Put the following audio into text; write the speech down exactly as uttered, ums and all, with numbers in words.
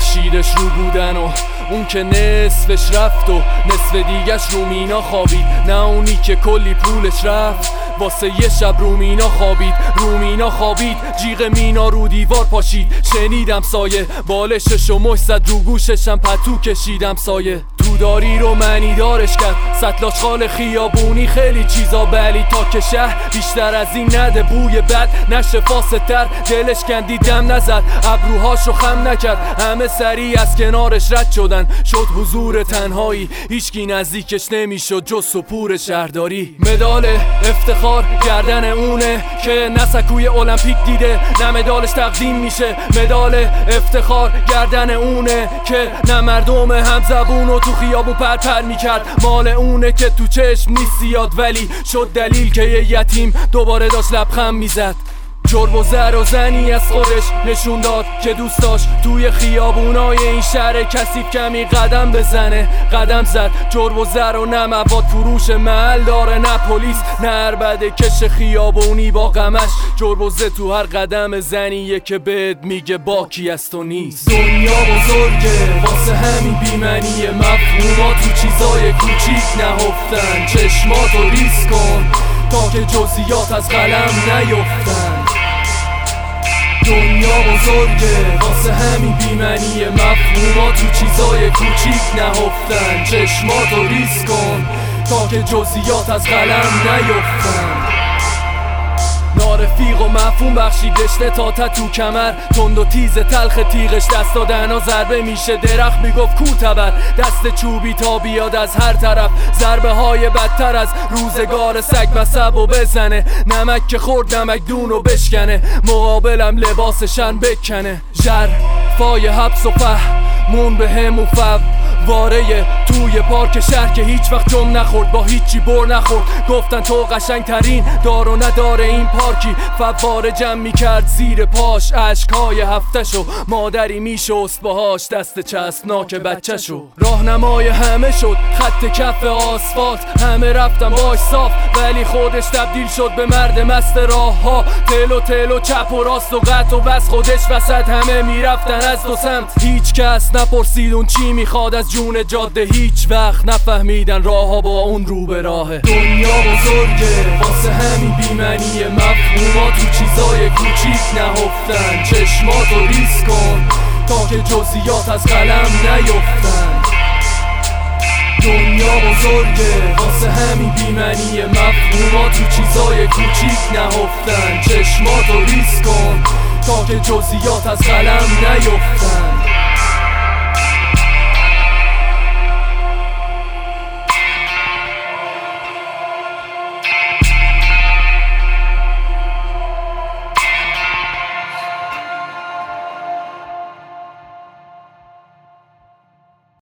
بخشیدش رو بودن و اون که نصفش رفت و نصف دیگش رو مینا خوابید، نه اونی که کلی پولش رفت واسه یه شب رو مینا خوابید. رو مینا خوابید، جیغ مینا رو دیوار پاشید، شنیدم سایه بالشش و مش زد رو گوششم پتو کشیدم سایه. دوداری رو معنی دارش کرد، سطل خال خیابونی خیلی چیزا بلی تا که شهر بیشتر از این نده بوی بد نشه فاسدتر. دلش کندی دم نزد، ابروهاشو خم نکرد، همه سریع از کنارش رد شدن. شد حضور تنهایی، هیچکی نزدیکش نمیشد جز سپور شهرداری. مدال افتخار گردن اونه که نه سکوی المپیک دیده نه مدالش تقدیم میشه. مدال افتخار گردن اونه که نه مردم همزبون و تو خیابون پرپر میکرد. مال اونه که تو چشم نیست زیاد ولی شد دلیل که یه یتیم دوباره داشت لبخند میزد. جرب و زر و زنی از خودش نشون داد که دوست داشت توی خیابونای این شهر کثیف کمی قدم بزنه. قدم زد، جرب و زر و نه مواد فروش محل داره، نه پلیس نه عربده کش خیابونی با غمش. جرب و زر تو هر قدم زنیه که بهت میگه باکی از تو نیست. دنیا بزرگه واسه همین بیمنی مفهوما تو چیزای کوچیک نهفتن. چشماتو ریز کن تا که جزئیات از قلم نیفتن. دنیا بزرگه واسه همین بیمنی مفهوما تو چیزای کوچیک نهفتن. چشماتو ریز کن تا که جزئیات از قلم نیفتن. نارفیق و مفهوم بخشیدش تا تتو کمر، تند و تیز تلخ تیغش دست دادن ها ضربه میشه. درخت میگفت کو تبر، دست چوبی تا بیاد از هر طرف. ضربه های بدتر از روزگار سگ مصب و بزنه. نمک که خورد نمک دونو بشکنه، مقابلم لباسشن بکنه. جر فای حبس و فهمون به همون فو واره توی پارک شهر که هیچ وقت جم نخورد، با هیچی بر نخورد. گفتن تو قشنگ ترین دار و نداره این پارکی. فواره جمع میکرد زیر پاش عشقای هفتشو، مادری میشست باهاش دست چسبناک بچهشو. راهنمای همه شد خط کف آسفالت، همه رفتن باش صاف ولی خودش تبدیل شد به مرد مست راه ها. تل و تل و چپ و راست و قط و بس خودش وسط، همه میرفتن از دو سمت. هیچ کس نپرسید اون چی میخواد از جون جاده، هیچ وقت نفهمیدن راه ها با اون رو به راهه. دنیا بزرگه واسه همین بیمنی مفهوما تو چیزای کوچیک نهفتن. چشماتو ریز کن تا که جزئیات از قلم نیفتن. دنیا بزرگه واسه همین بیمنی مفهوما تو چیزای کوچیک نهفتن. چشماتو ریز کن تا که جزئیات از قلم نیفتن.